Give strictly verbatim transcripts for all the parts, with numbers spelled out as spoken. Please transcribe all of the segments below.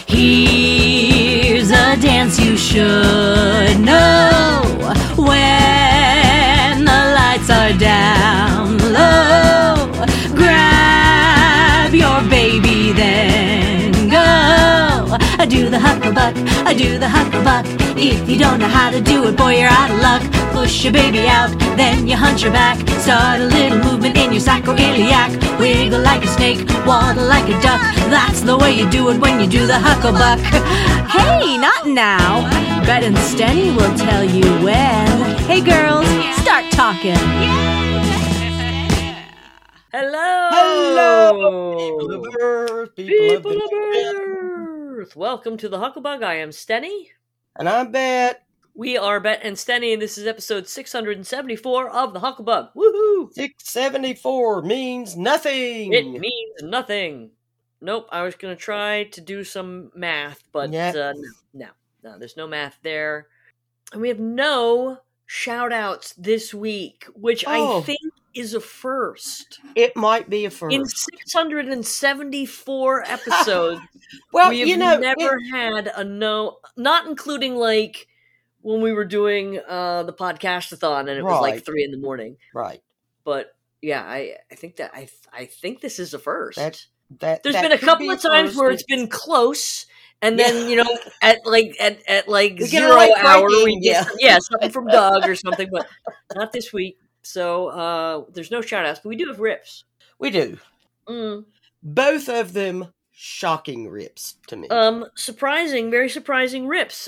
Here's a dance you should know. When the lights are down low, grab your baby, then go. I do the hucklebuck, I do the hucklebuck. If you don't know how to do it, boy, you're out of luck. Push your baby out, then you hunch your back. Start a little movement in your sacroiliac. Wiggle like a snake, waddle like a duck. That's the way you do it when you do the hucklebuck. Hey, not now. Bet and Stenny will tell you when. Hey girls, start talking. Hello. Hello. People of Earth. People, People of, of Earth. Welcome to the Hucklebuck. I am Stenny. And I'm Bet. We are Bet and Stenny, and this is episode six hundred seventy-four of the Hucklebuck. Woohoo! six seventy-four means nothing. It means nothing. Nope, I was going to try to do some math, but Yep. uh, no, no, no, there's no math there. And we have no shout-outs this week, which Oh. I think is a first. It might be a first. In six hundred seventy-four episodes, well, we have you know, never it- had a no, not including like when we were doing uh, the podcast-a-thon and it was like Right. three in the morning. right. But yeah, I, I think that I I think this is a first. That that There's that been a could couple be of times first. where it's been close, and Yeah. then you know at like at, at like We get a zero late hour breaking, we get yeah. some- yeah something from Doug or something, but not this week. So uh, there's no shout outs, but we do have rips. we do. Mm. Both of them shocking rips to me. Um, surprising, very surprising rips.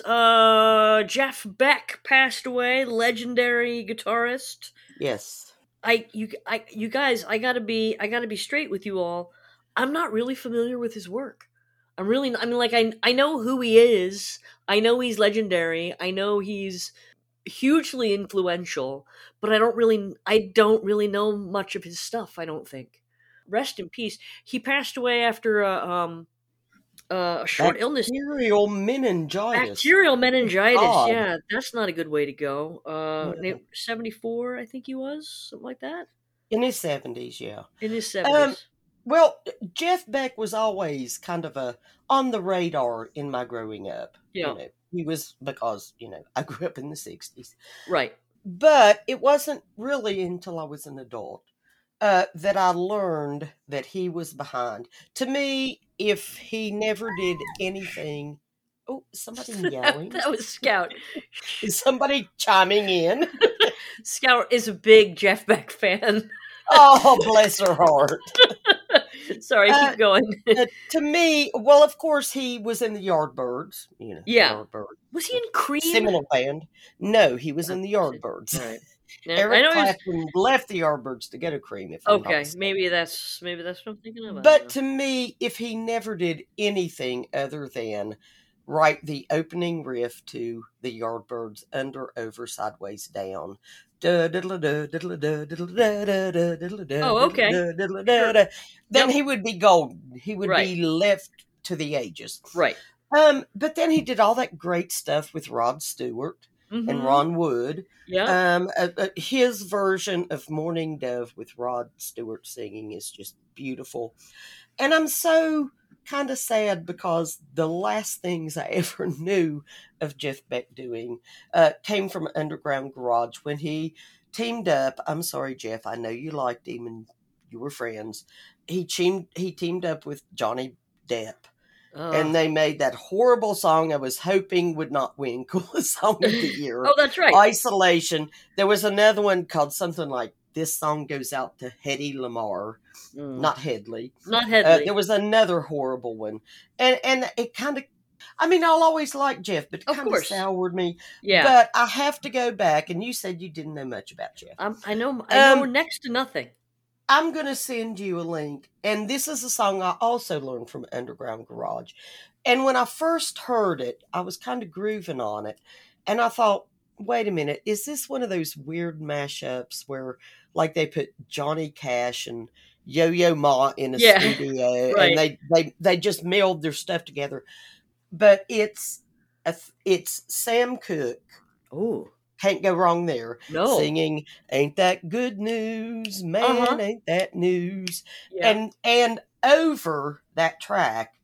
Uh, Jeff Beck passed away, legendary guitarist. yes. I you I you guys, I gotta be I gotta be straight with you all. I'm not really familiar with his work. I'm really I mean like I I know who he is. I know he's legendary. I know he's hugely influential, but I don't really I don't really know much of his stuff, I don't think. Rest in peace. He passed away after a um uh, a short illness. Bacterial meningitis. Bacterial meningitis. God. Yeah, that's not a good way to go. Uh, Yeah. seventy-four, I think he was, something like that, In his seventies, yeah. in his seventies. Well, Jeff Beck was always kind of a on the radar in my growing up. Yeah. You know, he was because, you know, I grew up in the sixties. Right. But it wasn't really until I was an adult uh, that I learned that he was behind. To me, if he never did anything, oh, somebody yelling. That was Scout. Is somebody chiming in? Scout is a big Jeff Beck fan. Oh, bless her heart. Sorry, Uh, keep going. Uh, to me, well, of course, he was in the Yardbirds. You know, Yeah. Yardbirds. Was he in Cream? Seminole band. No, he was in the Yardbirds. Right. Yeah, Eric I know he was, Clapton left the Yardbirds to go to Cream. If I'm not okay, mistaken. maybe that's maybe that's what I'm thinking of. I don't But know. to me, if he never did anything other than write the opening riff to the Yardbirds, Under, Over, Sideways, Down. Oh, okay. Then Yep. he would be golden. He would Right. be left to the ages. Right. Um, but then he did all that great stuff with Rod Stewart and Mhm. Ron Wood. Yeah. Um, uh, uh, his version of Morning Dove with Rod Stewart singing is just beautiful. And I'm so kind of sad because the last things I ever knew of Jeff Beck doing uh, came from Underground Garage when he teamed up. I'm sorry, Jeff. I know you liked him and you were friends. He teamed, he teamed up with Johnny Depp. Oh. And they made that horrible song I was hoping would not win Coolest Song of the Year. Oh, that's right. Isolation. There was another one called something like This Song Goes Out to Hedy Lamar, Mm. not Headley. Not Uh, Headley. there was another horrible one. And and it kind of, I mean, I'll always like Jeff, but it Of kind of course. soured me. yeah. But I have to go back, and you said you didn't know much about Jeff. I'm, I know. I know Um, next to nothing. I'm going to send you a link. And this is a song I also learned from Underground Garage. And when I first heard it, I was kind of grooving on it. And I thought, wait a minute, is this one of those weird mashups where, like, they put Johnny Cash and Yo-Yo Ma in a Yeah, studio right. and they, they, they just meld their stuff together? But it's a, it's Sam Cooke. Oh Can't go wrong there. no. Singing, ain't that good news, man, Uh-huh. ain't that news. Yeah. And and over that track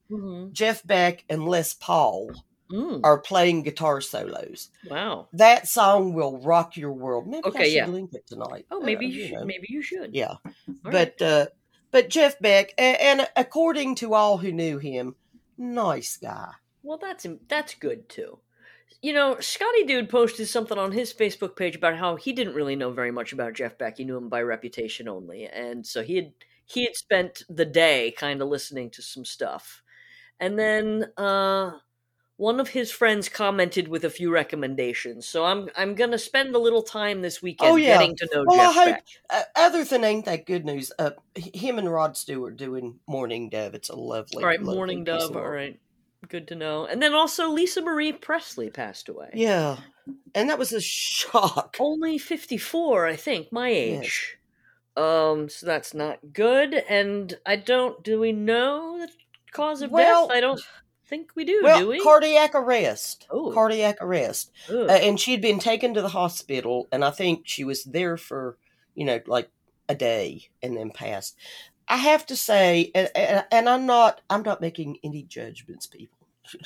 mm-hmm. Jeff Beck and Les Paul mm. are playing guitar solos. Wow. That song will rock your world. Maybe okay, I should yeah. link it tonight. Oh, maybe uh, you, you should. Know. Maybe you should. Yeah. All but right. uh, but Jeff Beck, and, and according to all who knew him, nice guy. Well, that's that's good too. You know, Scotty Dude posted something on his Facebook page about how he didn't really know very much about Jeff Beck. He knew him by reputation only. And so he had he had spent the day kind of listening to some stuff. And then uh, one of his friends commented with a few recommendations. So I'm I'm going to spend a little time this weekend oh, yeah. getting to know well, Jeff I hope, Beck. Uh, other than Ain't That Good News, uh, him and Rod Stewart doing Morning Dove. It's a lovely, all right, lovely Morning Dove, all right. Good to know. And then also Lisa Marie Presley passed away. Yeah. And that was a shock. Only fifty-four, I think, my age. Yes. Um, so that's not good. And I don't, do we know the cause of well, death? I don't think we do, well, do we? Cardiac arrest. Oh. Cardiac arrest. Uh, and she'd been taken to the hospital, and I think she was there for, you know, like a day and then passed. I have to say, and, and, and I'm not, I'm not making any judgments, people.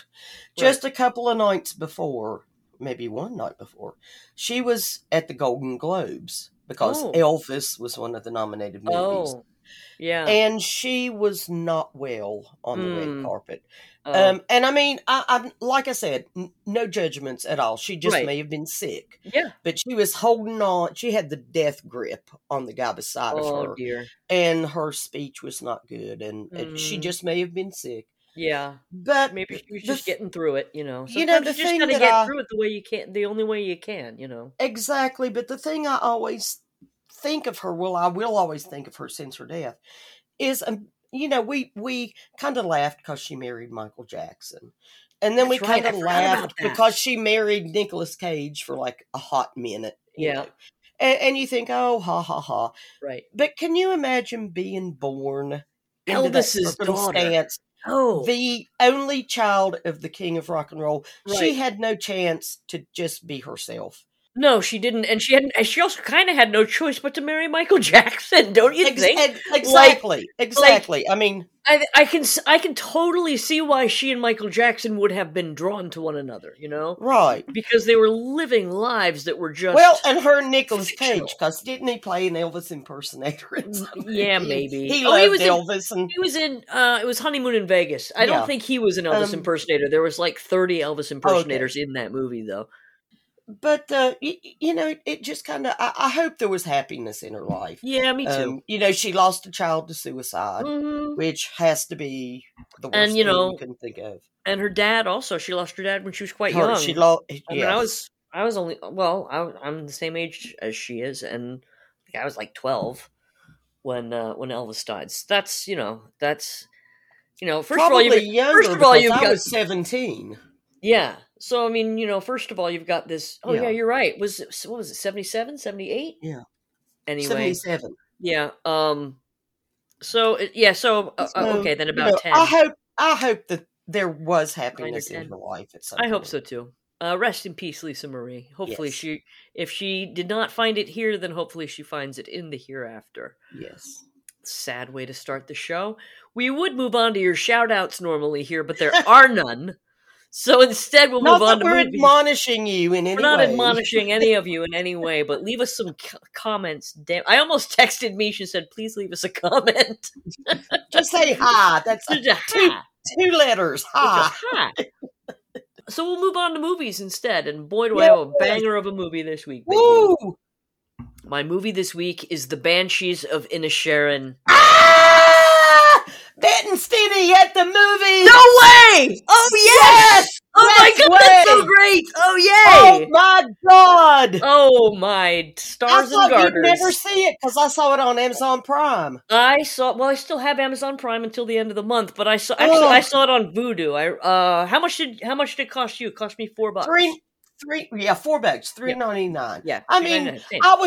Just right. a couple of nights before, maybe one night before, she was at the Golden Globes because oh. Elvis was one of the nominated movies. Oh, yeah. And she was not well on the mm. red carpet. Oh. Um, and I mean, I, I'm like I said, n- no judgments at all. She just right. may have been sick. Yeah. But she was holding on. She had the death grip on the guy beside oh, of her. Dear. And her speech was not good. And, mm. and she just may have been sick. Yeah. But maybe she was just th- getting through it, you know. Sometimes you know, the you just thing gotta that get I, through it the way you can, the only way you can, you know. Exactly. But the thing I always think of her, well, I will always think of her since her death, is, um, you know, we, we kind of laughed because she married Michael Jackson. And then That's we right. kind of laughed because she married Nicolas Cage for like a hot minute. Yeah. Know? And, and you think, oh, ha, ha, ha. Right. But can you imagine being born into Elvis's that circumstance? Oh. The only child of the king of rock and roll. Right. She had no chance to just be herself. No, she didn't, and she hadn't. And she also kind of had no choice but to marry Michael Jackson, don't you Ex- think? Exactly, like, exactly. Like, I mean, I, I can, I can totally see why she and Michael Jackson would have been drawn to one another. You know, right? Because they were living lives that were just well, and her and Nicolas Cage, because didn't he play an Elvis impersonator? In yeah, maybe he, he oh, loved he was Elvis, in, and he was in. Uh, it was Honeymoon in Vegas. I don't yeah. think he was an Elvis um, impersonator. There was like thirty Elvis impersonators okay. in that movie, though. But, uh, you, you know, it just kind of, I, I hope there was happiness in her life. Yeah, me too. Um, you know, she lost a child to suicide, mm-hmm. which has to be the worst and, you thing know, you can think of. And her dad also, she lost her dad when she was quite her, young. She lost, I yes. mean, I was, I was only, well, I, I'm the same age as she is, and I was like twelve when, uh, when Elvis died. So that's, you know, that's, you know, first Probably of all, you've, younger first of all, you've I got, was seventeen. Yeah. So, I mean, you know, first of all, you've got this, oh yeah, Yeah. you're right. Was it, what was it, seventy-seven, seventy-eight? Yeah. Anyway. seventy-seven. Yeah. Um, so, it- yeah, so, uh, So, okay, then you about know, ten. I hope, I hope that there was happiness in ten. her life at some I point. hope so too. Uh, rest in peace, Lisa Marie. Hopefully Yes. she, if she did not find it here, then hopefully she finds it in the hereafter. Yes. Sad way to start the show. We would move on to your shout outs normally here, but there are none. So instead we'll Not move on that to we're movies. admonishing you in any We're not way. admonishing any of you in any way, but leave us some c- comments. Damn, I almost texted Mish and said, please leave us a comment. Just say hi. That's Just a two, hi. two letters. Hi. Just a hi. So we'll move on to movies instead, and boy, do I Yes. have a banger of a movie this week, baby. Woo! My movie this week is The Banshees of Inisherin. Ah! Benton Stinney at the movie. No way! Oh, yes! Oh, my Yes God, that's so way! great! Oh, Oh yay! my God! Oh, my I stars and thought you'd garters. never see it because I saw it on Amazon Prime. I saw, well, I still have Amazon Prime until the end of the month, but I saw, actually, Ugh. I saw it on Vudu. I, uh, how much did, how much did it cost you? It cost me four bucks. Three, three, yeah, four bucks, three ninety nine. Yeah. I three mean, ninety-nine, same. I was,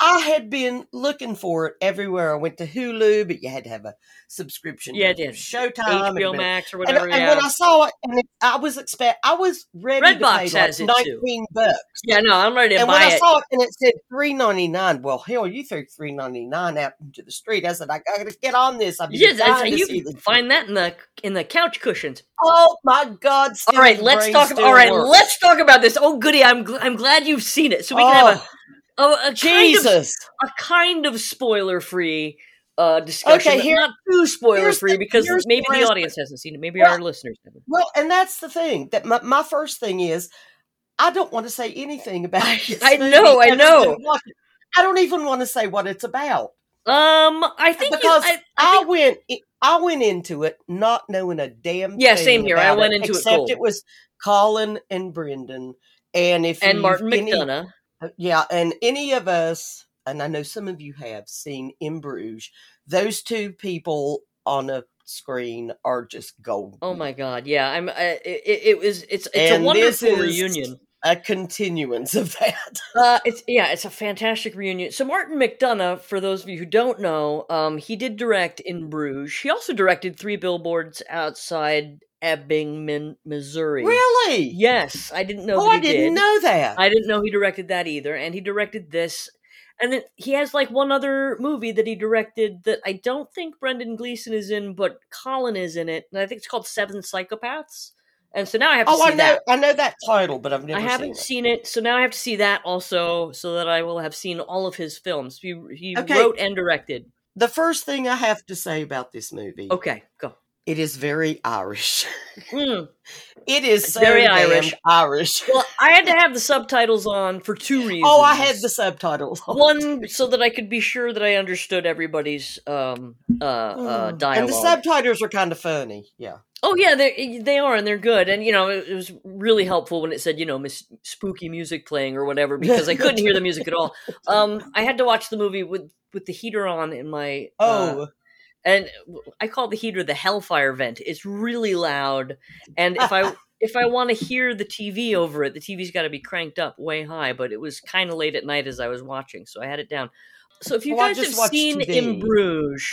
I had been looking for it everywhere. I went to Hulu, but you had to have a subscription. Yeah, to it did. Showtime, H B O and, Max or and, whatever. and yeah. when I saw it, and it, I was expect, I was ready Redbox to pay like has it, too. nineteen bucks. Yeah, no, I'm ready to And buy when I it. saw it and it said three ninety nine, well, hell, you threw three ninety nine out into the street. I said, I got to get on this. I've been Yes, dying to you see can this. find that in the in the couch cushions. Oh my God! All right, Steve's let's brain talk. still All right, works. let's talk about this. Oh, goody! I'm gl- I'm glad you've seen it, so we can have a a, a kind of Jesus. a kind of spoiler free uh, discussion, Okay, but here- not too spoiler here's free the- because here's the maybe the rest- audience hasn't seen it. Maybe Well- our listeners haven't. Well, and that's the thing. That my, my first thing is, I don't want to say anything about I- this I movie know, I other know. than what- I don't even want to say what it's about Um, I think you, because I, I, I think, went I went into it not knowing a damn Yeah, thing same here. I about went it, into it except cold. it was Colin and Brendan, and if and you've Martin any- McDonough. yeah, and any of us, and I know some of you have seen In Bruges, those two people on a screen are just gold. Oh my God! Yeah, I'm. Uh, it, it, it was. It's. It's And a this wonderful is- reunion. A continuance of that. Uh, it's yeah, it's a fantastic reunion. So Martin McDonough, for those of you who don't know, um, he did direct In Bruges. He also directed Three Billboards Outside Ebbing, Min- Missouri. Really? Yes, I didn't know. Oh, that he I didn't did. know that. I didn't know he directed that either, and he directed this. And then he has like one other movie that he directed that I don't think Brendan Gleeson is in, but Colin is in it, and I think it's called Seven Psychopaths. And so now I have to Oh, see I know, that. I know that title, but I've never I haven't seen seen it, so now I have to see that also, so that I will have seen all of his films. He, he Okay. wrote and directed. it. The first thing I have to say about this movie, Okay, go. it is very Irish. Mm. It is It's so very damn Irish. Irish. Well, I had to have the subtitles on for two reasons. Oh, I had the subtitles. on. one so that I could be sure that I understood everybody's um uh, uh dialogue. And the subtitles are kind of funny. Yeah. Oh yeah, they they are, and they're good. And you know, it, it was really helpful when it said, you know, Miss spooky music playing or whatever, because I couldn't hear the music at all. Um, I had to watch the movie with with the heater on in my uh, Oh, and I call the heater the hellfire vent. It's really loud, and if I if I want to hear the T V over it, the T V's got to be cranked up way high. But it was kind of late at night as I was watching, so I had it down. So if you Well, I guys just have watched seen T V. In Bruges,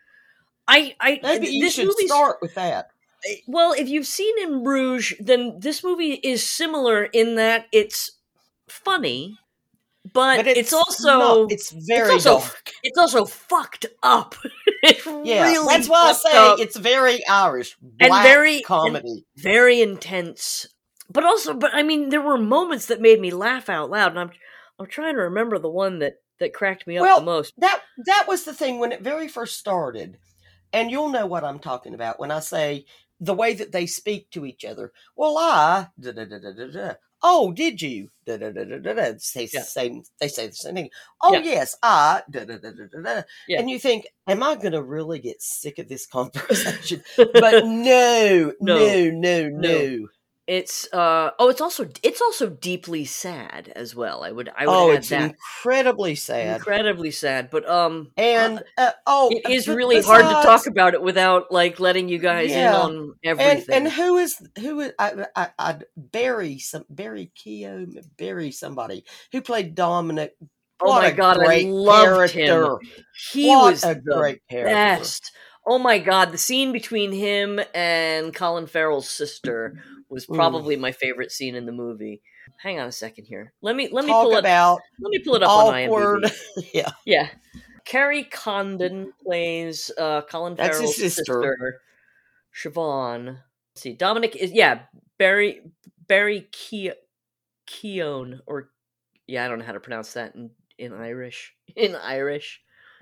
I I maybe you this should movie's- start with that. well, if you've seen In Bruges, then this movie is similar in that it's funny, but, But it's, it's also not- it's very also dark. it's also fucked up. It's Yeah, really that's why I fucked say up. it's very Irish, And black very- comedy. very intense, but also, but I mean, there were moments that made me laugh out loud, and I'm I'm trying to remember the one that that cracked me up Well, the most. That that was the thing when it very first started, and you'll know what I'm talking about when I say the way that they speak to each other. Well, I da da da da da da. Oh, did you? Da da da da da da. They Yeah. say they say the same thing. Oh, Yeah. yes, I da da da da da da. Yeah. And you think, am I going to really get sick of this conversation? But no, No. no, no, no. No. It's uh oh, it's also it's also deeply sad as well. I would I would Oh, add it's that. incredibly sad. Incredibly sad, but um, And uh, oh, it is b- really hard to besides- talk about it without like letting you guys in Yeah. on And everything. and who is who is I I I Barry some Barry Keogh Barry somebody who played Dominic. oh What my a god, I great loved character. him. He What was a the great character. best. Oh my god, the scene between him and Colin Farrell's sister was Mm. probably my favorite scene in the movie. Hang on a second here. Let me let me Talk pull it. about Let me pull it up on awkward. IMDb. Yeah, Yeah. Carrie Condon plays uh, Colin That's his Farrell's sister. sister, Siobhan. Let's see, Dominic is yeah Barry Barry Ke- Keown or yeah I don't know how to pronounce that in, in Irish in Irish.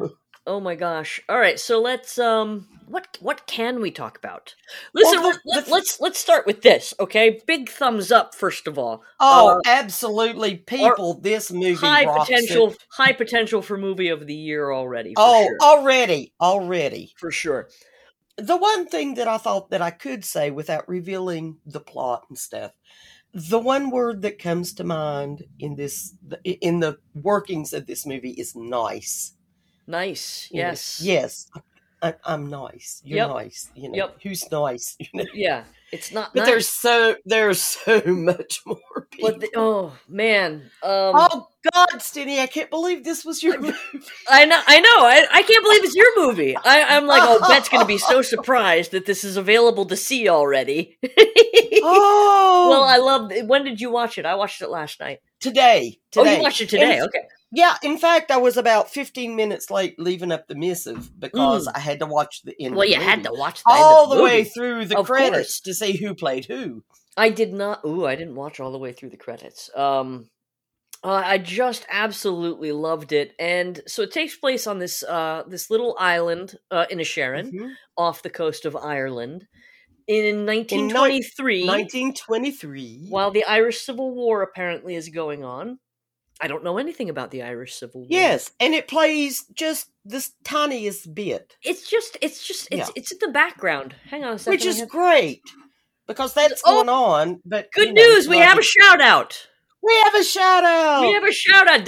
Oh my gosh! All right, so let's um, what what can we talk about? Listen, Well, the- let, the- let's let's start with this, okay? Big thumbs up first of all. Oh, Uh, absolutely, people! This movie high rocks it. potential, high potential for movie of the year already. For Oh, sure. already, already. for sure. The one thing that I thought that I could say without revealing the plot and stuff, the one word that comes to mind in this in the workings of this movie is nice. Nice. You know, Yes. yes, I, I'm nice. You're Yep. nice. You know, Yep. who's nice? You know? Yeah. It's not. But nice. there's so there's so much more people. But the, oh man, um, oh God, Stenny, I can't believe this was your movie. I know, I know, I, I can't believe it's your movie. I, I'm like, oh, Bet's gonna be so surprised that this is available to see already. oh, well, I love. When did you watch it? I watched it last night. Today. today. Oh, you watched it today? And, okay. Yeah, in fact, I was about fifteen minutes late leaving up the missive because mm. I had to watch the end. Well, of the you movie. had to watch the all end of the, the movie. way through the of credits course. to see who played who. I did not. Ooh, I didn't watch all the way through the credits. Um, uh, I just absolutely loved it, and so it takes place on this uh this little island uh, in Inisherin, mm-hmm. off the coast of Ireland, in nineteen twenty-three. In nineteen twenty-three, while the Irish Civil War apparently is going on. I don't know anything about the Irish Civil War. Yes, and it plays just this tiniest bit. It's just, it's just, it's yeah. it's in the background. Hang on a second. Which is great, because that's oh, going on. But good you know, news, we have a shout out. We have a shout out. We have a shout out.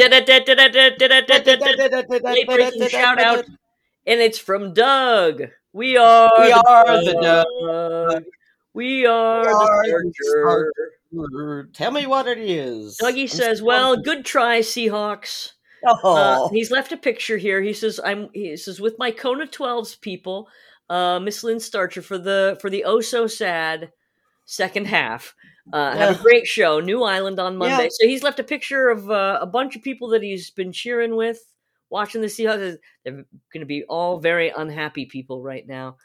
Late breaking shout out, and it's from Doug. We are, we the are Doug. the Doug. We are, we are the Charger. Tell me what it is. Dougie I'm says, "Well, good try, Seahawks." Oh. Uh, he's left a picture here. He says, "I'm." He says, "With my Kona twelves people, uh, Miss Lynn Starcher for the for the oh so sad second half. Uh, have a great show. New Island on Monday." Yeah. So he's left a picture of uh, a bunch of people that he's been cheering with, watching the Seahawks. They're going to be all very unhappy people right now.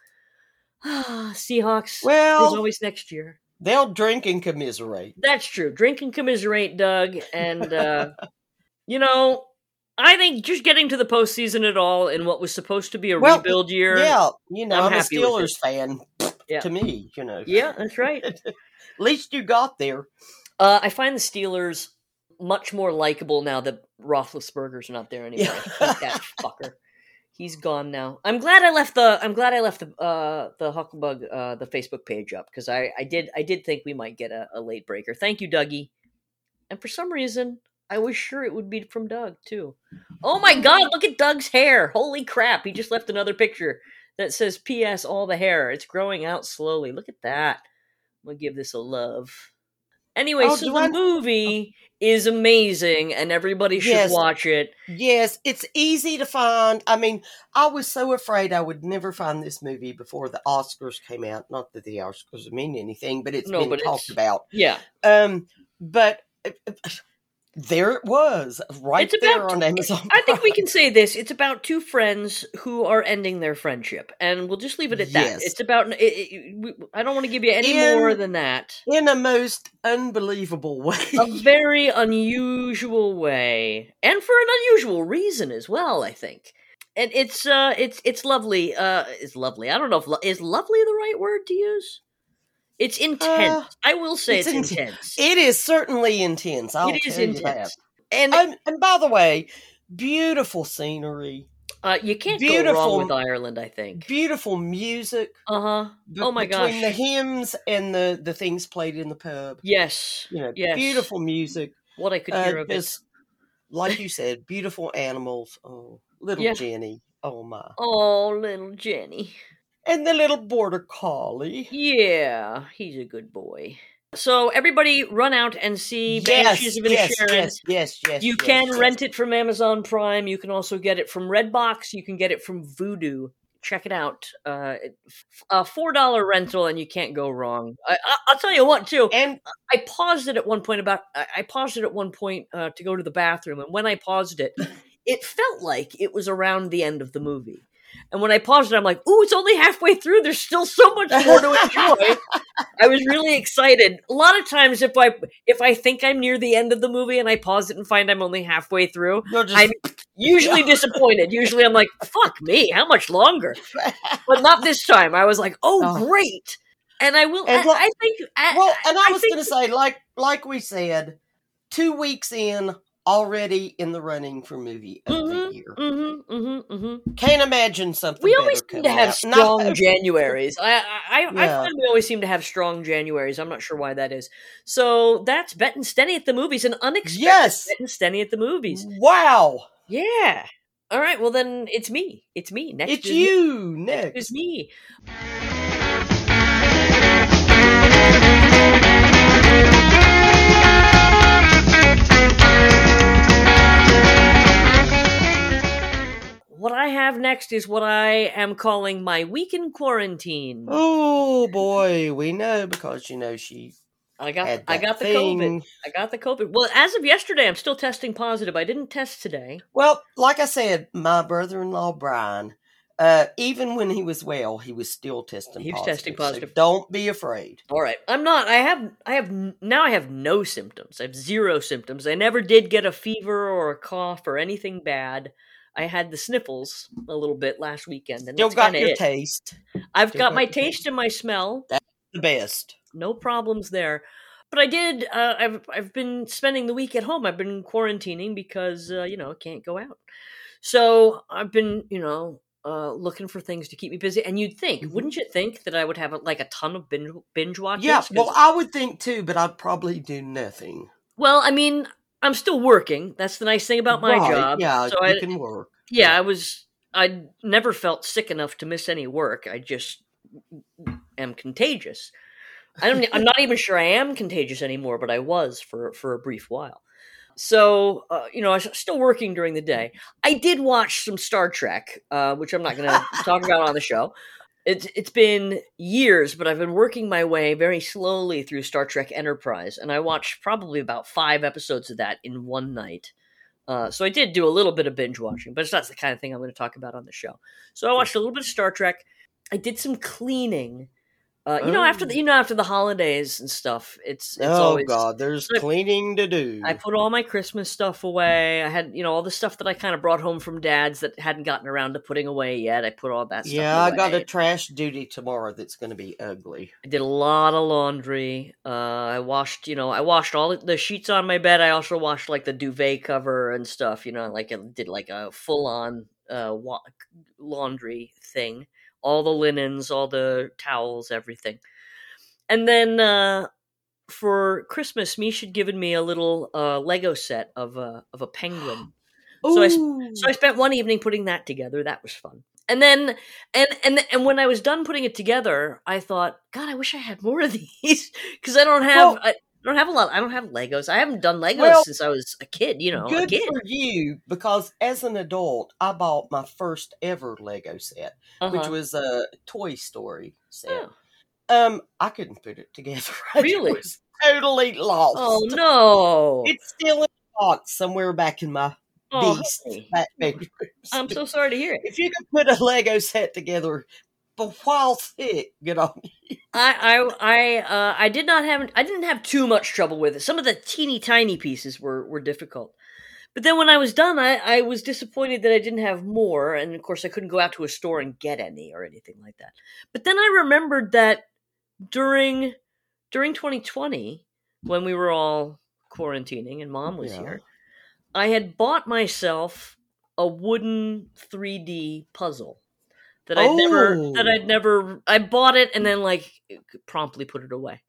Seahawks. Well, there's always next year. They'll drink and commiserate. That's true. Drink and commiserate, Doug. And, uh, you know, I think just getting to the postseason at all in what was supposed to be a well, rebuild year. Yeah, you know, I'm, I'm a Steelers fan. Yeah. To me, you know. Yeah, that's right. At least you got there. Uh, I find the Steelers much more likable now that Roethlisberger's not there anymore. Yeah. That fucker. He's gone now. I'm glad I left the. I'm glad I left the uh, the Huckleberg uh, the Facebook page up because I, I did I did think we might get a, a late breaker. Thank you, Dougie. And for some reason, I was sure it would be from Doug too. Oh my God! Look at Doug's hair. Holy crap! He just left another picture that says P S all the hair. It's growing out slowly. Look at that. I'm gonna give this a love. Anyway, oh, so the I... movie is amazing, and everybody should yes. watch it. Yes, it's easy to find. I mean, I was so afraid I would never find this movie before the Oscars came out. Not that the Oscars mean anything, but it's no, been but talked it's, about. Yeah. Um, but uh, there it was, right it's there about, on Amazon. I think we can say this. It's about two friends who are ending their friendship, and we'll just leave it at yes. that. It's about. It, it, I don't want to give you any in, more than that. In a most unbelievable way. A very unusual way, and for an unusual reason as well, I think. And it's uh, it's it's lovely. Uh, it's lovely. I don't know if lo- is lovely the right word to use. It's intense. Uh, I will say it's, it's intense. It is certainly intense. I'll it is tell intense. You that. And, um, and by the way, beautiful scenery. Uh, you can't beautiful, go wrong with Ireland, I think. Beautiful music. Uh-huh. B- oh my between gosh. Between the hymns and the, the things played in the pub. Yes. You know, yes. beautiful music. What I could hear uh, of it. Like you said, beautiful animals. Oh, little yeah. Jenny. Oh my. Oh, little Jenny. And the little border collie. Yeah, he's a good boy. So everybody run out and see yes, Banshees of Inisherin. Yes, yes, yes, yes. You yes, can yes. rent it from Amazon Prime. You can also get it from Redbox. You can get it from Vudu. Check it out. Uh, a four dollar rental, and you can't go wrong. I, I, I'll tell you what, too. And I paused it at one point. About I, I paused it at one point uh, to go to the bathroom, and when I paused it, it felt like it was around the end of the movie. And when I paused it, I'm like, ooh, it's only halfway through. There's still so much more to enjoy. I was really excited. A lot of times if I if I think I'm near the end of the movie and I pause it and find I'm only halfway through, just... I'm usually disappointed. Usually I'm like, fuck me, how much longer? But not this time. I was like, oh, oh. great. And I will, and, I, I think... I, well, and I, I was going to say, like like we said, two weeks in, already in the running for movie of mm-hmm, the year. Mm-hmm, mm-hmm, mm-hmm. Can't imagine something. We always better seem to have out. strong no. Januaries. I I, I, yeah. I find we always seem to have strong Januaries. I'm not sure why that is. So that's Bet and Stenny at the movies, an unexpected yes. Bet and Stenny at the movies. Wow. Yeah. All right. Well, then it's me. It's me. Next it's is you. Me. Next. Next is me. next is what I am calling my week in quarantine. Oh boy, we know because you know she I got had I that got the thing. COVID. I got the COVID. Well, as of yesterday, I'm still testing positive. I didn't test today. Well, like I said, my brother-in-law Brian, uh, even when he was well, he was still testing He was positive. testing positive. So don't be afraid. All right, I'm not. I have. I have now. I have no symptoms. I have zero symptoms. I never did get a fever or a cough or anything bad. I had the sniffles a little bit last weekend, and Still that's got kind of your it. taste. I've Still got got my your taste taste. and my smell. That's the best. No problems there. But I did. Uh, I've I've been spending the week at home. I've been quarantining because uh, you know can't go out. So I've been you know uh, looking for things to keep me busy. And you'd think, Mhm. wouldn't you think that I would have like a ton of binge binge watches? Yeah, 'Cause- well, I would think too, but I'd probably do nothing. well, I mean, I'm still working. That's the nice thing about my Right, job. yeah, So you I can work. yeah, I was I never felt sick enough to miss any work. I just am contagious. I don't. I'm not even sure I am contagious anymore, but I was for for a brief while. So uh, you know, I was still working during the day. I did watch some Star Trek, uh, which I'm not going to talk about on the show. It's it's been years, but I've been working my way very slowly through Star Trek Enterprise, and I watched probably about five episodes of that in one night. Uh, so I did do a little bit of binge watching, but it's not the kind of thing I'm going to talk about on the show. So I watched a little bit of Star Trek. I did some cleaning. Uh, you know, after the, you know after the holidays and stuff, it's it's oh always God, there's so I- cleaning to do. I put all my Christmas stuff away. I had, you know, all the stuff that I kind of brought home from Dad's that hadn't gotten around to putting away yet. I put all that stuff yeah, away. I got a trash duty tomorrow that's going to be ugly. I did a lot of laundry. Uh, I washed, you know, I washed all the sheets on my bed. I also washed like the duvet cover and stuff. You know, like I did like a full on uh, wa- laundry thing. All the linens, all the towels, everything. And then uh, for Christmas, Mish had given me a little uh, Lego set of a of a penguin. So I Ooh. so I spent one evening putting that together. That was fun. And then and and and when I was done putting it together, I thought, God, I wish I had more of these because I don't have Well- I don't have a lot. I don't have Legos. I haven't done Legos Well, since I was a kid. You know, a Good kid. for you, because as an adult, I bought my first ever Lego set, Uh-huh. which was a Toy Story set. Oh. Um, I couldn't put it together. I Really? was totally lost. Oh no! It's still in a box somewhere back in my Oh, beast honey. back bedroom. I'm so sorry to hear it. If you could put a Lego set together, but while thick, good on you. I I I uh, I did not have I didn't have too much trouble with it. Some of the teeny tiny pieces were were difficult, but then when I was done, I I was disappointed that I didn't have more, and of course I couldn't go out to a store and get any or anything like that. But then I remembered that during during twenty twenty, when we were all quarantining and Mom was Yeah. here, I had bought myself a wooden three D puzzle that I'd never that Oh. I'd never I bought it and then like promptly put it away.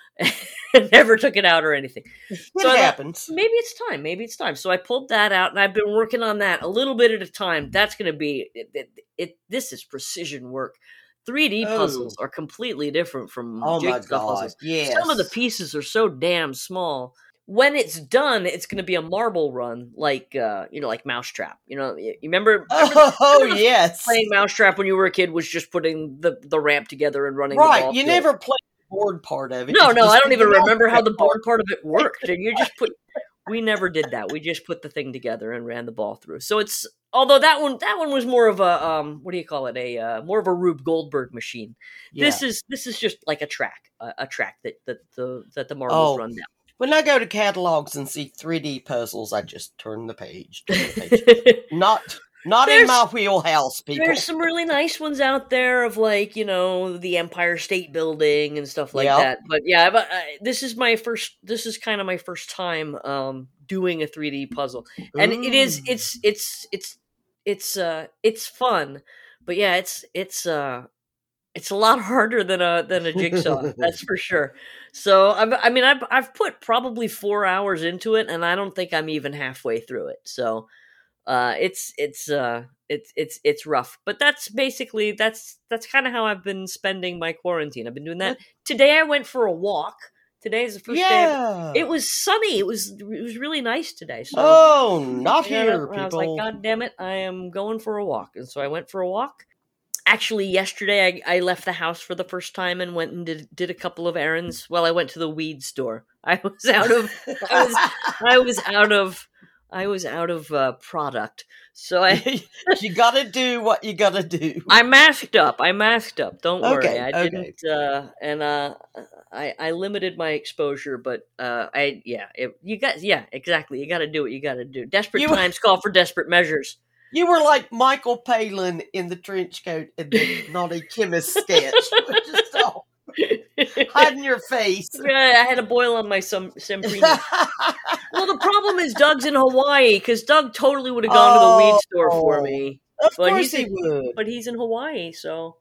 And never took it out or anything. It So I thought, happens. maybe it's time, maybe it's time. So I pulled that out and I've been working on that a little bit at a time. That's going to be it, it, it this is precision work. three D Oh. puzzles are completely different from Oh my jigsaw God! puzzles. Yes. Some of the pieces are so damn small. When it's done, it's going to be a marble run, like uh, you know, like Mousetrap. You know, you you remember, remember Oh remember the yes. playing Mousetrap when you were a kid was just putting the, the ramp together and running the Right. ball You through it. never played the board part of it. No, You no, just I don't did even the remember how Mousetrap the part. board part of it worked. And you just put. We never did that. We just put the thing together and ran the ball through. So it's although that one that one was more of a um what do you call it a uh, more of a Rube Goldberg machine. Yeah. This is this is just like a track a, a track that that the that the marbles Oh. run down. When I go to catalogs and see three D puzzles, I just turn the page. Turn the page. not not in There's- my wheelhouse, people. There's some really nice ones out there of like you know the Empire State Building and stuff like Yep. that. But yeah, but uh, this is my first. This is kind of my first time um, doing a three D puzzle, and it is Ooh. it's it's it's it's uh it's fun. But yeah, it's it's uh it's a lot harder than a than a jigsaw. That's for sure. So I've, I mean I've I've put probably four hours into it, and I don't think I'm even halfway through it. So. Uh, it's it's uh it's it's it's rough, but that's basically that's that's kind of how I've been spending my quarantine. I've been doing that. Today I went for a walk Today is the first Yeah. day. Of, it was sunny. It was it was really nice today. So Oh, not I got here, up and I was people. like, God damn it, I am going for a walk. And so I went for a walk. Actually, yesterday I, I left the house for the first time and went and did, did a couple of errands. Well, I went to the weed store. I was out of I was I was out of I was out of uh, product. So I You gotta do what you gotta do. I masked up. I masked up. Don't worry. Okay, I okay. didn't uh and uh I I limited my exposure, but uh I yeah, it, you got yeah, exactly. You got to do what you got to do. Desperate You- times call for desperate measures. You were like Michael Palin in the trench coat in the Naughty Chemist sketch. Just all hiding your face. Yeah, I had a boil on my some Semprina. Well, the problem is Doug's in Hawaii because Doug totally would have gone to the weed store for me. Of But course he's he in- would. But he's in Hawaii, so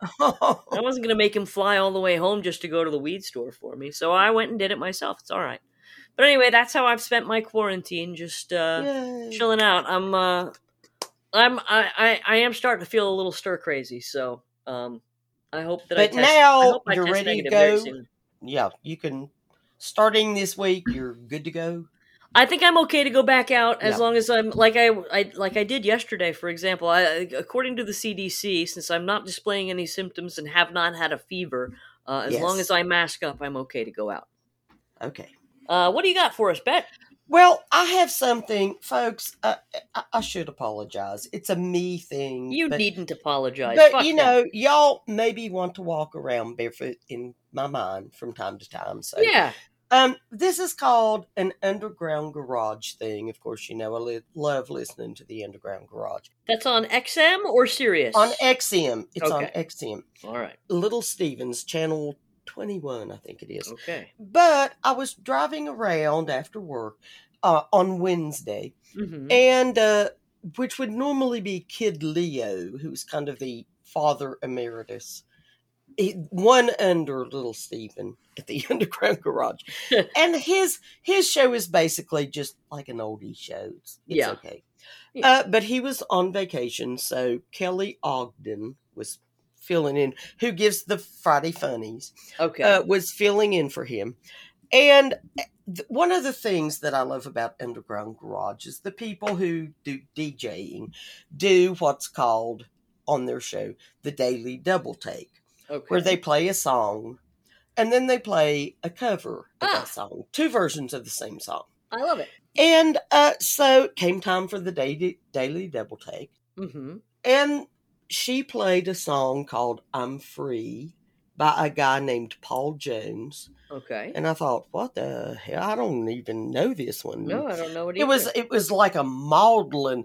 I wasn't going to make him fly all the way home just to go to the weed store for me. So I went and did it myself. It's all right. But anyway, that's how I've spent my quarantine, just uh, Yay. chilling out. I'm, uh, I'm, I, I, I am starting to feel a little stir crazy. So um, I hope that I But test. now I hope I you're test ready to negative very go? soon. Yeah, you can. Starting this week, you're good to go. I think I'm okay to go back out as Yeah. long as I'm like I, I like I did yesterday, for example. I, according to the C D C, since I'm not displaying any symptoms and have not had a fever, uh, as Yes. long as I mask up, I'm okay to go out. Okay. Uh, what do you got for us, Bet? Well, I have something, folks. Uh, I, I should apologize. It's a me thing. You but, needn't apologize. But Fuck you that. know, y'all maybe want to walk around barefoot in my mind from time to time. So Yeah. Um, this is called an underground garage thing. Of course, you know I li- love listening to the underground garage That's on X M or Sirius? on X M. It's on Okay. X M. All right. Little Stevens, channel twenty-one, I think it is. Okay. But I was driving around after work uh, on Wednesday, Mm-hmm. and uh, which would normally be Kid Leo, who's kind of the father emeritus. He, one under Little Steven at the Underground Garage, and his his show is basically just like an oldie show. It's, it's Yeah. okay, Yeah. uh, but he was on vacation, so Kelly Ogden was filling in. Who gives the Friday Funnies? Okay. Uh, was filling in for him, and th- one of the things that I love about Underground Garage is the people who do DJing do what's called on their show the Daily Double Take, okay. where they play a song and then they play a cover of Ah. that song, two versions of the same song. I love it. And uh, so it came time for the daily, daily Double Take, Mm-hmm. and she played a song called I'm Free by a guy named Paul Jones. Okay. And I thought, what the hell? I don't even know this one. No, I don't know what It was it was like a maudlin,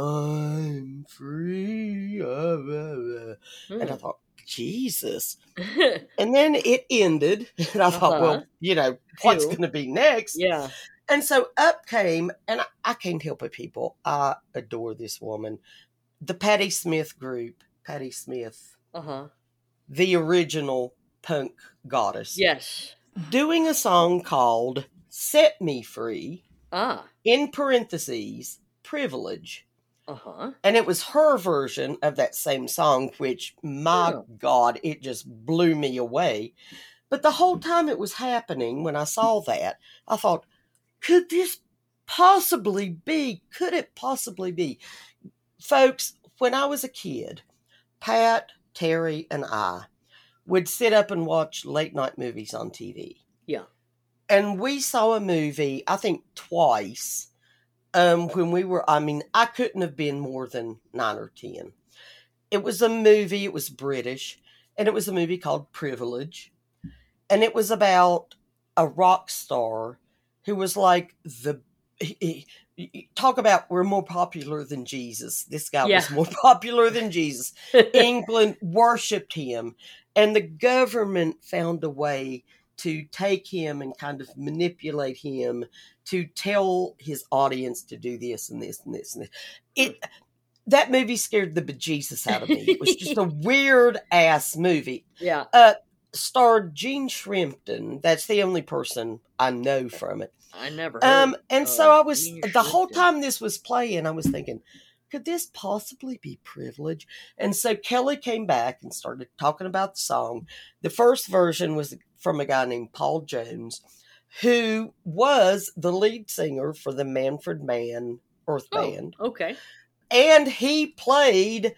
I'm free. uh, uh, uh." Hmm. And I thought, Jesus. And then it ended. And I thought, Uh-huh. well, you know, what's Phew. going to be next? yeah. And so up came, and I, I can't help it, people. I adore this woman. The Patti Smith group, Patti Smith, Uh-huh. the original punk goddess, Yes. doing a song called Set Me Free, Ah. in parentheses, privilege. Uh-huh. And it was her version of that same song, which, my Oh. God, it just blew me away. But the whole time it was happening, when I saw that, I thought, could this possibly be? Could it possibly be? Folks, when I was a kid, Pat, Terry, and I would sit up and watch late night movies on T V. Yeah. And we saw a movie, I think twice, um, when we were, I mean, I couldn't have been more than nine or ten. It was a movie, it was British, and it was a movie called Privilege. And it was about a rock star who was like the, he, he, talk about we're more popular than Jesus. This guy Yeah. was more popular than Jesus. England worshipped him, and the government found a way to take him and kind of manipulate him to tell his audience to do this and this and this and this. It that movie scared the bejesus out of me. It was just a weird ass movie. Yeah. Uh, starred Gene Shrimpton. That's the only person I know from it. I never heard. Um, and uh, so I was Gene the whole Shrimpton. time this was playing, I was thinking, could this possibly be privilege? And so Kelly came back and started talking about the song. The first version was from a guy named Paul Jones, who was the lead singer for the Manfred Mann Earth Oh, Band. okay. And he played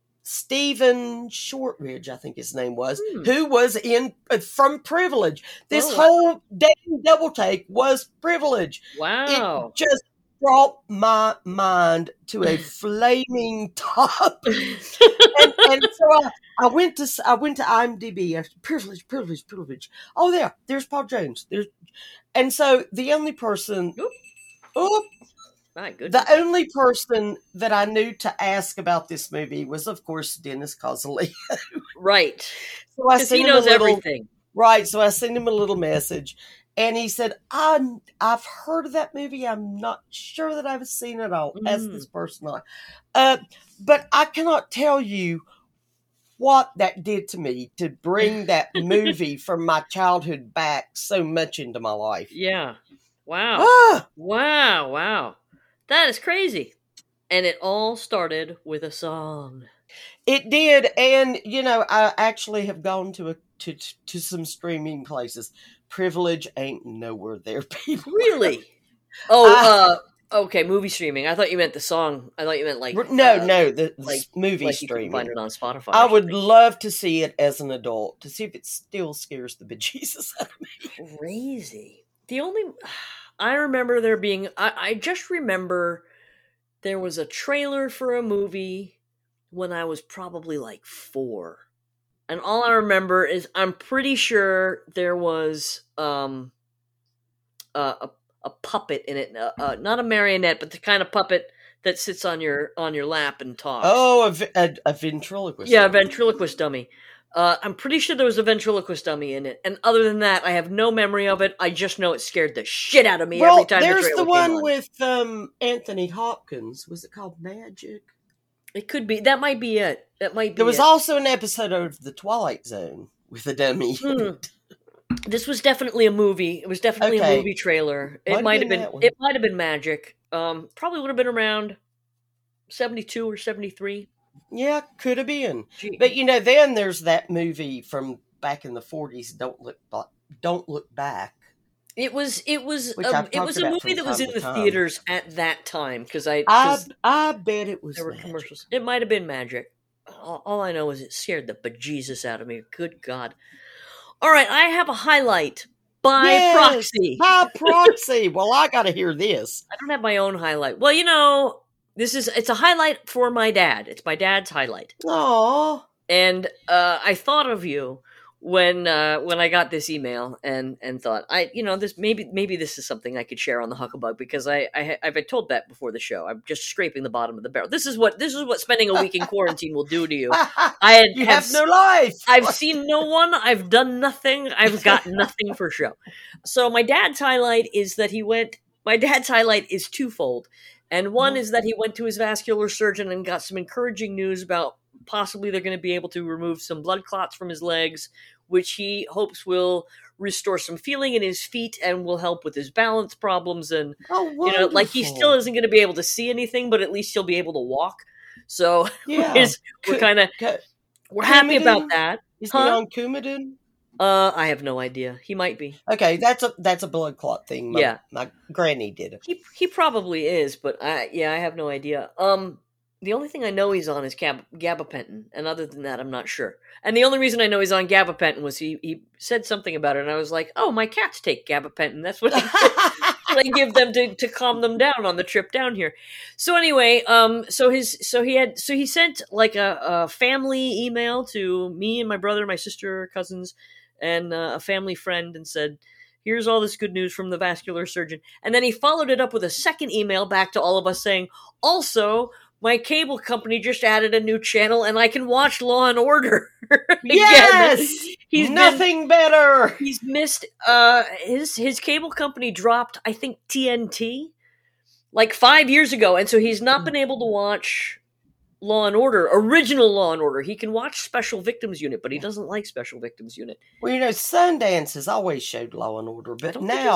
Stephen Shortridge, I think his name was, Hmm. who was in uh, from Privilege. This Oh, wow. whole damn double take was Privilege. Wow. It just brought my mind to a flaming top. and, and so I, I went to I went to IMDb after Privilege, Privilege, Privilege. Oh, there, there's Paul Jones. There's, and so the only person, Oop. oh, My goodness. the only person that I knew to ask about this movie was, of course, Dennis Causaleo. Right. So I Because sent he him a knows little, everything. right. So I sent him a little message, and he said, I, "I've heard of that movie. I'm not sure that I've seen it all." Mm. As this person, on, uh, but I cannot tell you what that did to me to bring that movie from my childhood back so much into my life. Yeah. Wow. Ah, Wow. Wow. That is crazy. And it all started with a song. it did, and you know, I actually have gone to a to to some streaming places. Privilege ain't nowhere there, people. Really? Oh, I- uh, okay, movie streaming. I thought you meant the song. I thought you meant like no, uh, no, the, the like- movie like you can streaming. find it on Spotify. I or would something. love to see it as an adult to see if it still scares the bejesus out of me. Crazy. The only I remember there being I, I just remember there was a trailer for a movie when I was probably like four. And all I remember is I'm pretty sure there was um uh, a a puppet in it, uh, uh, not a marionette, but the kind of puppet that sits on your on your lap and talks. Oh, a, v- a, a ventriloquist. Yeah, a ventriloquist dummy. Uh, I'm pretty sure there was a ventriloquist dummy in it, and other than that, I have no memory of it. I just know it scared the shit out of me Well, every time there's the trailer the one came on. with um, Anthony Hopkins. Was it called Magic? It could be. That might be it. That might be There was it. also an episode of The Twilight Zone with a dummy. Hmm. This was definitely a movie. It was definitely Okay. a movie trailer. It Might have might have been been. that one. It might have been Magic. Um, probably would have been around seventy-two or seventy-three. Yeah, could have been. Gee. But you know, then there's that movie from back in the forties. Don't look, Ba- don't look back. It was. It was. Which A, I've it was talked a about movie from that was time in to the time. theaters at that time because I. I 'cause I bet it was there were Magic. commercials. It might have been Magic. All, all I know is it scared the bejesus out of me. Good God! All right, I have a highlight by Yes, proxy. by proxy. Well, I got to hear this. I don't have my own highlight. Well, you know, this is it's a highlight for my dad. It's my dad's highlight. Oh, And uh, I thought of you when uh, when I got this email and and thought I you know this maybe maybe this is something I could share on the Huckabug because I, I I've been told that before the show. I'm just scraping the bottom of the barrel. This is what this is what spending a week in quarantine will do to you. I had, you have no life. I've seen no one. I've done nothing. I've got nothing for show. So my dad's highlight is that he went. My dad's highlight is twofold, and one is that he went to his vascular surgeon and got some encouraging news about possibly they're going to be able to remove some blood clots from his legs, which he hopes will restore some feeling in his feet and will help with his balance problems. And Oh, you know, like he wonderful. still isn't going to be able to see anything, but at least he'll be able to walk. So Yeah. we're, we're Could- kind of could- we're happy about Coumadin? that. Is he Huh? on Coumadin? Uh, I have no idea. He might be. Okay, that's a that's a blood clot thing. My, Yeah. my granny did it. He he probably is, but I yeah, I have no idea. Um, the only thing I know he's on is gab- gabapentin, and other than that, I'm not sure. And the only reason I know he's on gabapentin was he he said something about it, and I was like, oh, my cats take gabapentin. That's what I, what I give them to, to calm them down on the trip down here. So anyway, um, so his so he had so he sent like a, a family email to me and my brother, my sister, cousins, and uh, a family friend, and said, here's all this good news from the vascular surgeon. And then he followed it up with a second email back to all of us saying, also, my cable company just added a new channel and I can watch Law and Order. again. Yes, He's been- nothing better. He's missed uh his his cable company dropped, I think, T N T like five years ago, and so he's not been able to watch Law and Order, original Law and Order. He can watch Special Victims Unit, but he doesn't like Special Victims Unit. Well, you know, Sundance has always showed Law and Order, I but don't think now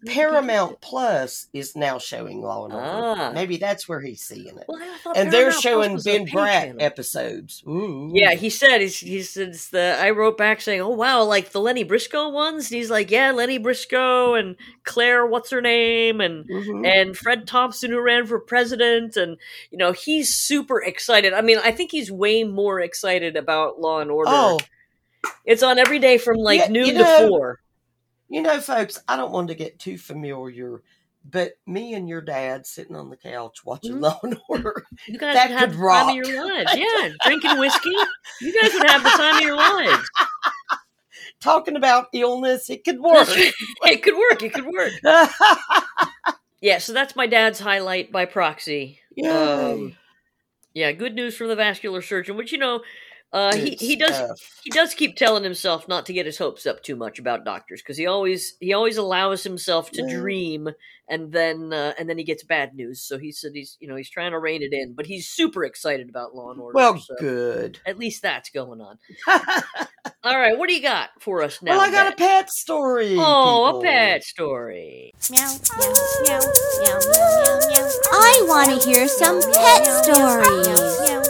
Paramount Plus is now showing Law and Order. Ah. Maybe that's where he's seeing it. Well, I thought And they're Paramount Plus showing was a Ben pay Bratt channel. episodes. Ooh. Yeah, he said, he's, he said, it's the, I wrote back saying, oh, wow, like the Lenny Briscoe ones? And he's like, yeah, Lenny Briscoe and Claire, what's her name? And, Mhm. and Fred Thompson, who ran for president. And, you know, he's super excited. I mean, I think he's way more excited about Law and Order. Oh, It's on every day from like Yeah, noon you know- to four. you know, folks, I don't want to get too familiar, but me and your dad sitting on the couch watching Mhm. Law and Order, You guys that would have could the time of rock. your lives. Yeah, drinking whiskey. You guys would have the time of your lives. talking about illness, it could work. It could work. It could work. Yeah, so that's my dad's highlight by proxy. Yay. Um, yeah, good news from the vascular surgeon, which, you know, uh, he, Good he does stuff. he does keep telling himself not to get his hopes up too much about doctors, because he always he always allows himself to Yeah. dream, and then uh, and then he gets bad news. So he said he's you know he's trying to rein it in, but he's super excited about Law and Order. Well, so good. at least that's going on. All right, what do you got for us now? well, I got Ben? a pet story. Oh, people. a pet story. Meow, meow, meow, meow, meow, meow. I want to hear some pet stories.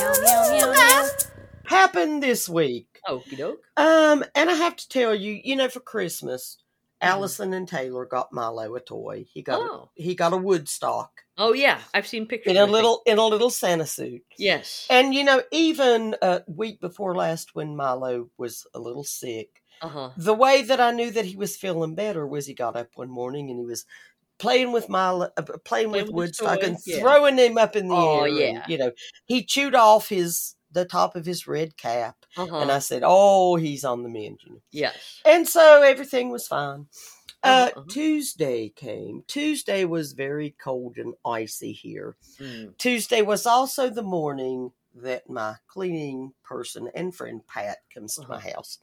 Happened this week. Okie doke. Um, and I have to tell you, you know, for Christmas, Mhm. Allison and Taylor got Milo a toy. He got Oh. a, he got a Woodstock Oh yeah, I've seen pictures. in I a think. little in a little Santa suit. Yes. And you know, even a week before last, when Milo was a little sick, Uh huh. the way that I knew that he was feeling better was he got up one morning and he was playing with Milo, uh, playing, Playing with with his Woodstock toy, and yeah. throwing him up in the Oh, air. and, yeah. you know, he chewed off his the top of his red cap, Uh huh. and I said, "Oh, he's on the mend." You know. Yes. And so everything was fine. Uh, Uh-huh, uh-huh. Tuesday came. Tuesday was very cold and icy here. Mm. Tuesday was also the morning that my cleaning person and friend Pat comes to my Uh-huh. house.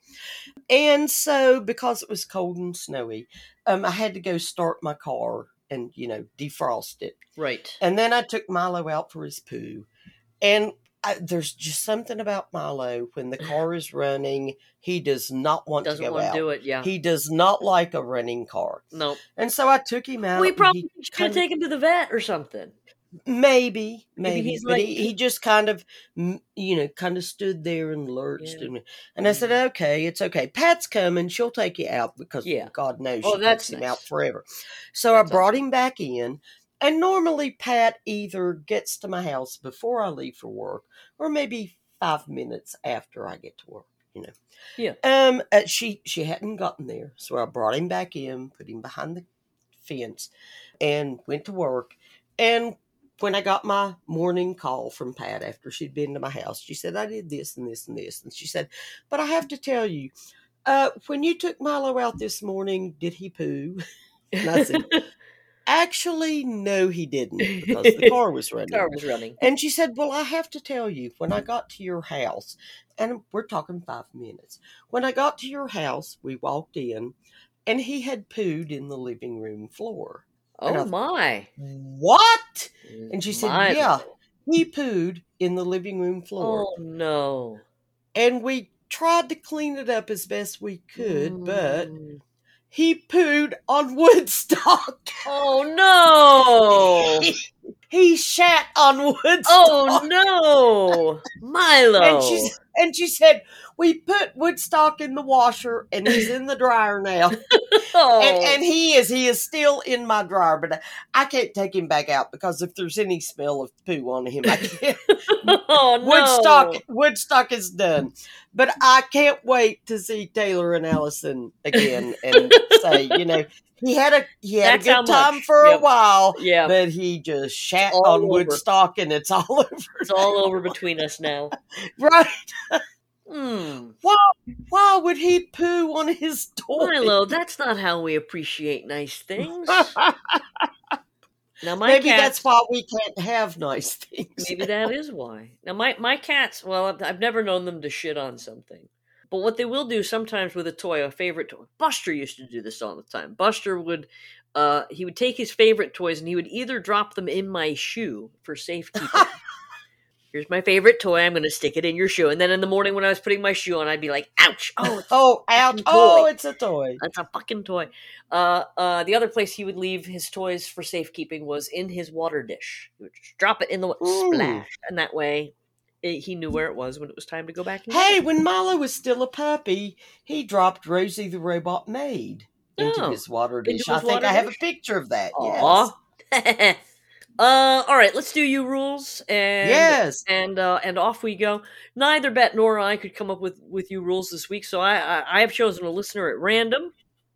And so, because it was cold and snowy, um, I had to go start my car and, you know, defrost it. Right. And then I took Milo out for his poo. And I, there's just something about Milo when the car is running, he does not want Doesn't to go want out. to do it. Yeah. He does not like a running car. no. And so I took him out. We and probably he should kinda- take him to the vet or something. Maybe, Maybe maybe, he's but like- he, he just kind of, mm, you know, kind of stood there and lurched, Yeah. and, and I said, "Okay, it's okay. Pat's coming; she'll take you out because Yeah. God knows Oh, she that's takes him nice. out forever." So That's I brought him back in, and normally Pat either gets to my house before I leave for work, or maybe five minutes after I get to work. You know, Yeah. Um, uh, she she hadn't gotten there, so I brought him back in, put him behind the fence, and went to work, and when I got my morning call from Pat after she'd been to my house, she said, "I did this and this and this." And she said, "But I have to tell you, uh, when you took Milo out this morning, did he poo?" And I said, "Actually, no, he didn't, because the car was running." Car was running. And she said, "Well, I have to tell you, when I got to your house," and we're talking five minutes, "when I got to your house, we walked in, and he had pooed in the living room floor." And I Oh thought, my. "What?" And she said, My. "Yeah, he pooed in the living room floor." Oh no. And we tried to clean it up as best we could, but Mm. he pooed on Woodstock. Oh no. he, he shat on Woodstock. Oh no. Milo. And she, and she said, "We put Woodstock in the washer, and he's in the dryer now." oh. And, and he is, he is still in my dryer, but I can't take him back out because if there's any smell of poo on him, I can't. oh no. Woodstock, Woodstock is done. But I can't wait to see Taylor and Allison again and say, you know, he had a he had That's a how good time much. for Yep. a while, Yeah. but he just shat all on over. Woodstock, and it's all over. It's all over between us now. Right? Hmm. Why? Why would he poo on his toy? Milo, that's not how we appreciate nice things. Now my Maybe cats, that's why we can't have nice things. maybe that is why. Now my my cats, well, I've, I've never known them to shit on something. But what they will do sometimes with a toy, a favorite toy. Buster used to do this all the time. Buster would uh he would take his favorite toys and he would either drop them in my shoe for safekeeping. here's my favorite toy. I'm going to stick it in your shoe. And then in the morning when I was putting my shoe on, I'd be like, ouch. Oh, it's Oh, ouch. toy. Oh, it's a toy. That's a fucking toy. Uh, uh, the other place he would leave his toys for safekeeping was in his water dish. He would just drop it in the wa- Ooh. splash, and that way it, he knew where it was when it was time to go back. And get Hey, it. when Milo was still a puppy, he dropped Rosie the Robot Maid into Oh, his water into dish. his I think water I have dish? a picture of that. Aw. Yes. uh, all right, let's do you rules, and Yes. and uh, and off we go. Neither Bet nor I could come up with, with you rules this week, so I, I I have chosen a listener at random.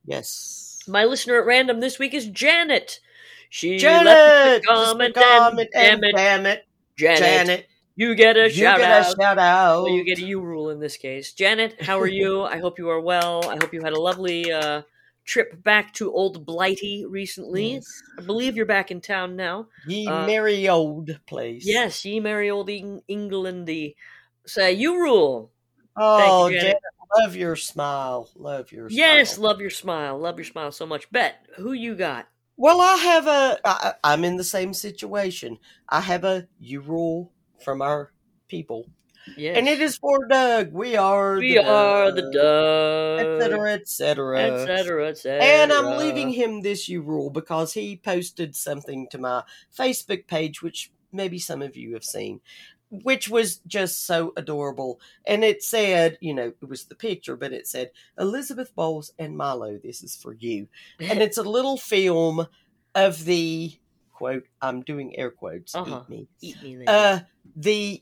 Yes. My listener at random this week is Janet. She Janet! left us a Just a comment, comment, and and damn it, Janet, Janet, you get a you shout get out. a shout out. Well, you get a you rule in this case. Janet, how are you? I hope you are well. I hope you had a lovely uh, trip back to Old Blighty recently. Yes. I believe you're back in town now. Ye Uh, merry old place. Yes, ye merry old Eng- Englandy. Say, you rule. Oh, Janet. Janet, love your smile. Love your Yes, smile. love your smile. Love your smile so much. Bet, who you got? Well, I have a. I, I'm in the same situation. I have a you rule from our people, Yes. and it is for Doug. We are We the are the Doug, Doug. etc., et cetera. Et cetera, et cetera. And I'm leaving him this you rule because he posted something to my Facebook page, which maybe some of you have seen, which was just so adorable. And it said, you know, it was the picture, but it said, Elizabeth Bowles and Milo, this is for you. And it's a little film of the, quote, I'm doing air quotes, Uh-huh. eat me, Eat me, lady. uh, the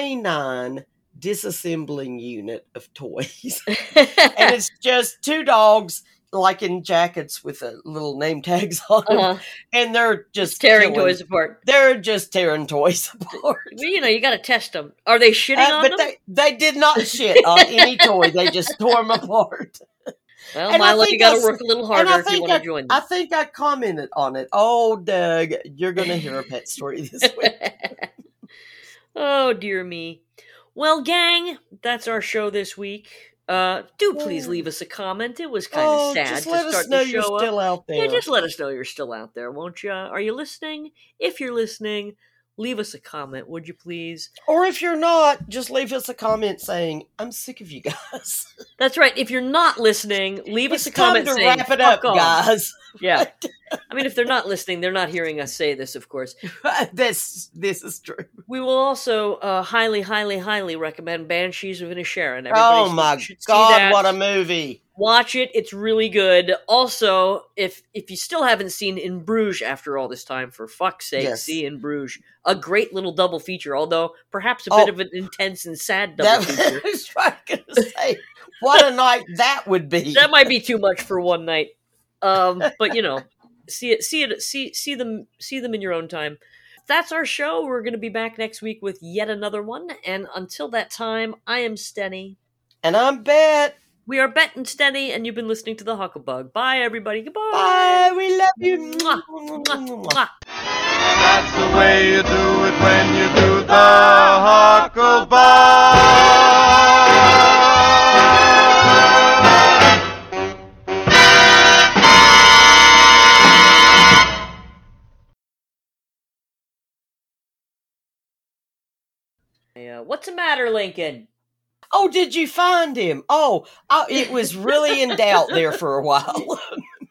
canine disassembling unit of toys. And it's just two dogs, like in jackets with uh, little name tags on them, uh-huh. and they're just Tearing killing- toys apart. They're just tearing toys apart. Well, you know, you got to test them. Are they shitting Uh, on but them? they they did not shit on any toy. They just tore them apart. Well, and I Milo, you think got to I s- work a little And harder I if you think want I, to join I them. think I commented on it. Oh, Doug, you're going to hear a pet story this week. Oh, dear me. Well, gang, that's our show this week. Uh, do please Yeah. leave us a comment. It was kind of Oh, sad just to let start us know the you're show up. still out there. Yeah, just let us know you're still out there, won't you? Are you listening? If you're listening, leave us a comment, would you please? Or if you're not, just leave us a comment saying, I'm sick of you guys. That's right. If you're not listening, leave It's us a time comment to saying, wrap it "Fuck up, off." guys. Yeah. I mean, if they're not listening, they're not hearing us say this, of course. this this is true. We will also uh, highly, highly, highly recommend Banshees of Inisherin. Everybody Oh should- my should see God, that. what a movie. Watch it; it's really good. Also, if if you still haven't seen In Bruges after all this time, for fuck's sake, Yes. see In Bruges. A great little double feature, although perhaps a Oh. bit of an intense and sad double That feature. was what I was going to say. What a night that would be. That might be too much for one night. Um, but you know, see it, see it, see see them, see them in your own time. That's our show. We're going to be back next week with yet another one. And until that time, I am Stenny. And I'm Bet. We are Bet and Stenny, and you've been listening to the Huckleberg. Bye, everybody. Goodbye. Bye. We love you. Mwah, mwah, mwah. That's the way you do it when you do the Huckleberg. Uh, what's the matter, Lincoln? Oh, did you find him? Oh, oh it was really in doubt there for a while.